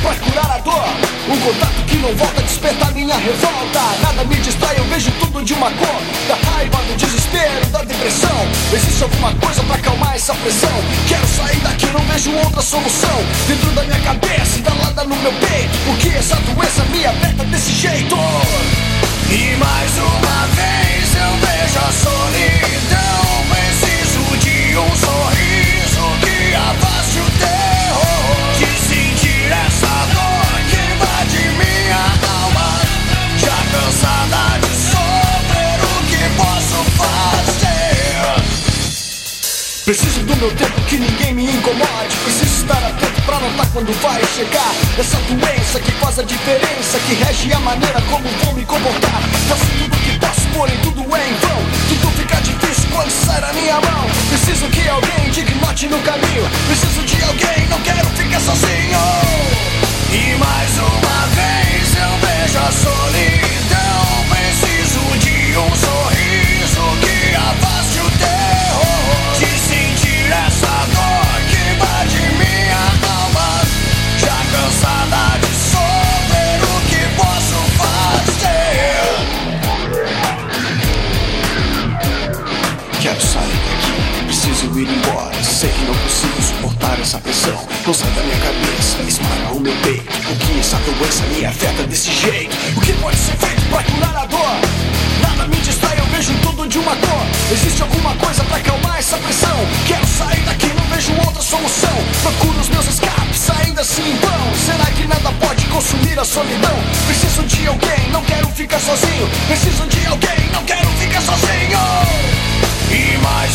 pra curar a dor. Um contato que não volta a despertar minha revolta. Nada me distrai, eu vejo tudo de uma cor. Da raiva, do desespero, da depressão. Existe alguma coisa pra acalmar essa pressão. Quero sair daqui, não vejo outra solução. Dentro da minha cabeça, entalada no meu peito. Por que essa doença me aperta desse jeito? E mais uma vez eu vejo a solidão. Preciso de um sorriso que afaste o terror. De sentir essa dor que invade minha alma. Já cansada de sofrer, o que posso fazer? Preciso do meu tempo, que ninguém me incomode. Preciso estar atento pra notar quando vai chegar essa doença que faz a diferença, que rege a maneira como vou me comportar. Faço tudo o que posso, porém tudo é em vão. Tudo fica difícil quando sai da minha mão. Preciso que alguém diga e note no caminho. Preciso de alguém, não quero ficar sozinho. E mais uma vez eu vejo a solidão. Preciso de um sorriso que afaste o terror. De sentir essa dor que invade minha alma. Já cansada de sofrer, o que posso fazer? Quero sair daqui, preciso ir embora. Sei que não consigo suportar essa pressão. Não sai da minha cabeça, esmaga o meu peito. Por que essa doença me afeta desse jeito? O que pode ser feito pra curar a dor? Nada me distrai, eu vejo tudo de uma cor. Existe alguma coisa pra acalmar essa pressão. Quero sair daqui, não vejo outra solução. Procuro os meus escapes, ainda assim em vão. Será que nada pode consumir a solidão? Preciso de alguém, não quero ficar sozinho. Preciso de alguém, não quero ficar sozinho. E mais